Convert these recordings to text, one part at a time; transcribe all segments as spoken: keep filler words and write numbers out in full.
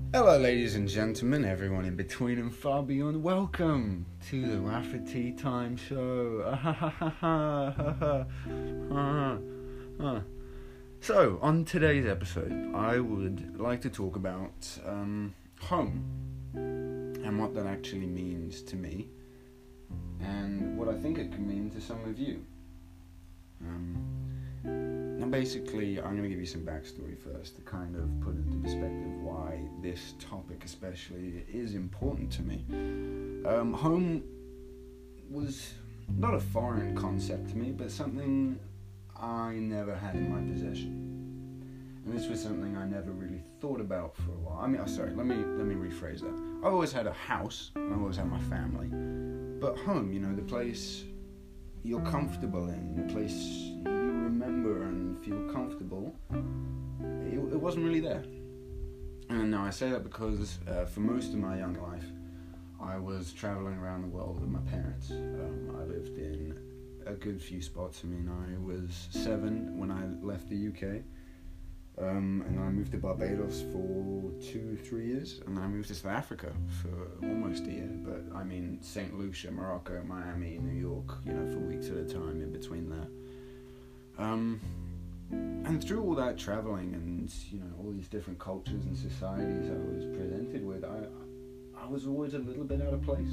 Hello, ladies and gentlemen, everyone in between and far beyond. Welcome to the Rafferty Time Show. So, on today's episode, I would like to talk about um, home and what that actually means to me, and what I think it can mean to some of you. Um, Now basically, I'm going to give you some backstory first to kind of put into perspective why this topic especially is important to me. Um, home was not a foreign concept to me, but something I never had in my possession. And this was something I never really thought about for a while. I mean, oh, sorry, let me let me rephrase that. I always had a house, I always had my family, but home, you know, the place you're comfortable in, the place you remember and feel comfortable, it, it wasn't really there. And now I say that because uh, for most of my young life, I was traveling around the world with my parents. Um, I lived in a good few spots. I mean, I was seven when I left the U K, um, and then I moved to Barbados for two, three years, and then I moved to South Africa for almost a year. But I mean, Saint Lucia, Morocco, Miami, New York, you know, for weeks at a time in between there. Um, and through all that traveling and, you know, all these different cultures and societies I was presented with, I, I was always a little bit out of place.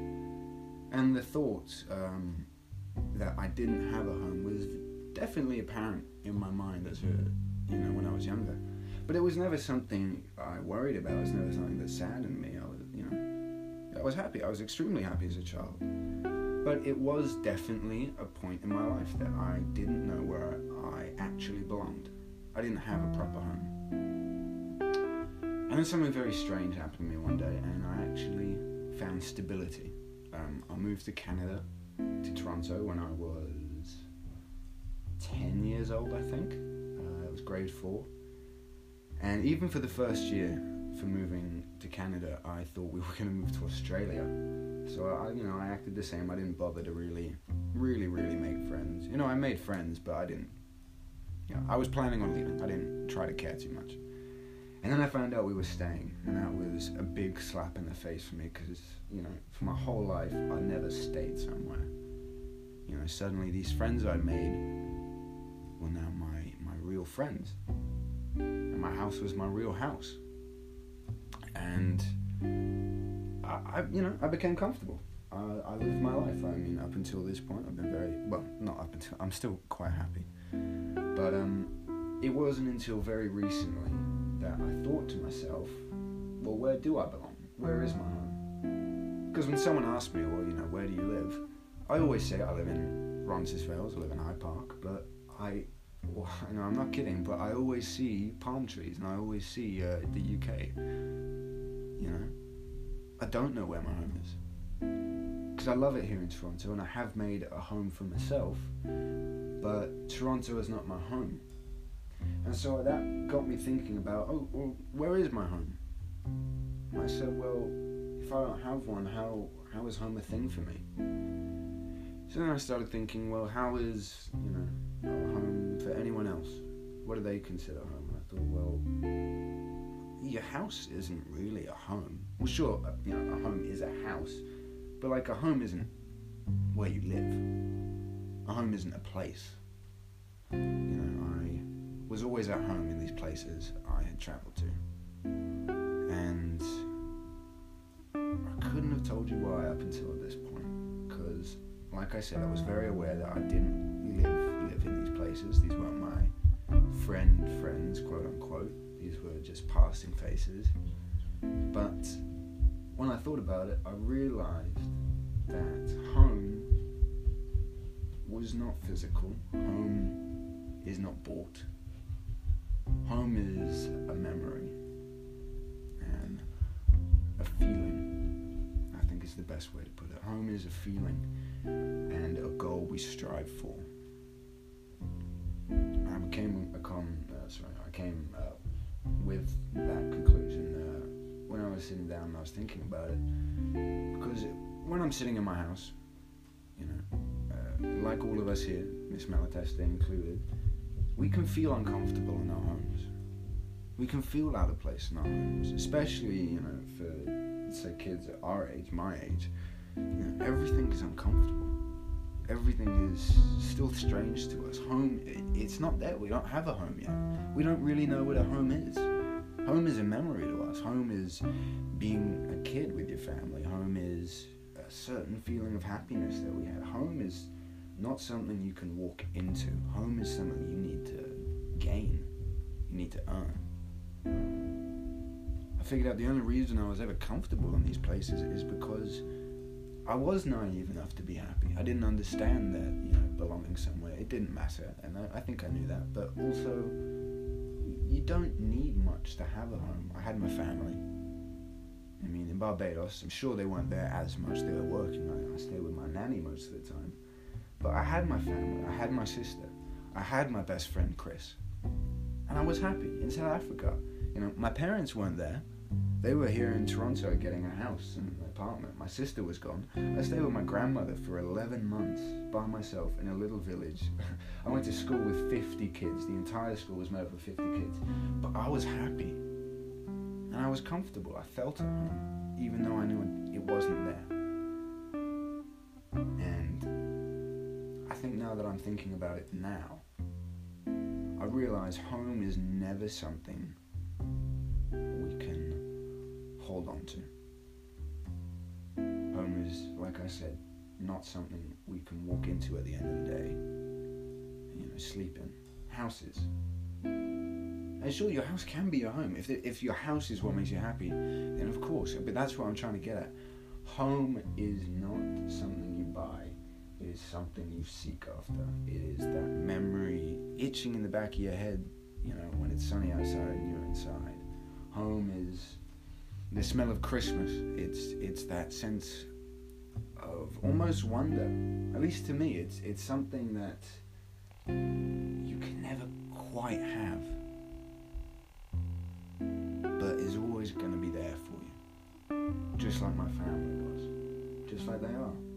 And the thought um, that I didn't have a home was definitely apparent in my mind as a, you know, when I was younger. But it was never something I worried about. It was never something that saddened me. I was, you know, I was happy. I was extremely happy as a child. But it was definitely a point in my life that I didn't know where I actually belonged. I didn't have a proper home. And then something very strange happened to me one day, and I actually found stability. Um, I moved to Canada, to Toronto, when I was ten years old, I think. Uh, it was grade four. And even for the first year for moving to Canada, I thought we were going to move to Australia. So I, you know, I acted the same. I didn't bother to really, really, really make friends. You know, I made friends, but I didn't, you know, I was planning on leaving. I didn't try to care too much. And then I found out we were staying, and that was a big slap in the face for me, because, you know, for my whole life, I never stayed somewhere. You know, suddenly these friends I'd made were now my, my real friends. And my house was my real house. And I, I, you know, I became comfortable. Uh, I lived my life. I mean, up until this point, I've been very, well, not up until, I'm still quite happy. But um, it wasn't until very recently that I thought to myself, well, where do I belong? Where is my home? Because when someone asks me, well, you know, where do you live? I always say I live in Roncesvalles, I live in Hyde Park, but I, well, you know, I'm not kidding, but I always see palm trees, and I always see uh, the U K, you know? I don't know where my home is, because I love it here in Toronto, and I have made a home for myself, but Toronto is not my home. And so that got me thinking about, oh, well, where is my home? And I said, well, if I don't have one, how how is home a thing for me? So then I started thinking, well, how is, you know, a home for anyone else? What do they consider home? And I thought, well, your house isn't really a home. Well, sure, you know, a home is a house, but like a home isn't where you live. A home isn't a place. You know, I was always at home in these places I had travelled to, and I couldn't have told you why up until this point, because, like I said, I was very aware that I didn't live live in these places. These weren't my friend friends, quote unquote. These were just passing faces. But when I thought about it, I realised that home was not physical. Home is not bought. Home is a memory and a feeling, I think is the best way to put it. Home is a feeling and a goal we strive for. I became a con, uh, sorry, I came uh, with that conclusion uh, when I was sitting down and I was thinking about it, because when I'm sitting in my house, you know, uh, like all of us here, Miss Malatesta included, we can feel uncomfortable in our homes. We can feel out of place in our homes, especially, you know, for, say, kids at our age, my age. You know, everything is uncomfortable. Everything is still strange to us. Home, it's not there. We don't have a home yet. We don't really know what a home is. Home is a memory to us. Home is being a kid with your family. Home is a certain feeling of happiness that we had. Home is not something you can walk into. Home is something you need to gain. You need to earn. I figured out the only reason I was ever comfortable in these places is because I was naive enough to be happy. I didn't understand that, you know, belonging somewhere, it didn't matter, and I, I think I knew that. But also, you don't need much to have a home. I had my family. I mean, in Barbados, I'm sure they weren't there as much. They were working. I, I stayed with my nanny most of the time. But I had my family. I had my sister. I had my best friend, Chris. And I was happy in South Africa. You know, my parents weren't there. They were here in Toronto getting a house and an apartment. My sister was gone. I stayed with my grandmother for eleven months by myself in a little village. I went to school with fifty kids. The entire school was made up of fifty kids. But I was happy. And I was comfortable. I felt at home, even though I knew it wasn't there. And I think now that I'm thinking about it now, I realize home is never something we can hold on to. Home is, like I said, not something we can walk into at the end of the day, you know, sleep in. Houses. And sure, your house can be your home. If the, if your house is what makes you happy, then of course. But that's what I'm trying to get at. Home is not something you buy. It is something you seek after. It is that memory itching in the back of your head, you know, when it's sunny outside and you're inside. Home is the smell of Christmas. It's it's that sense of almost wonder. At least to me, it's it's something that you can never quite have, but is always going to be there for you. Just like my family was. Just like they are.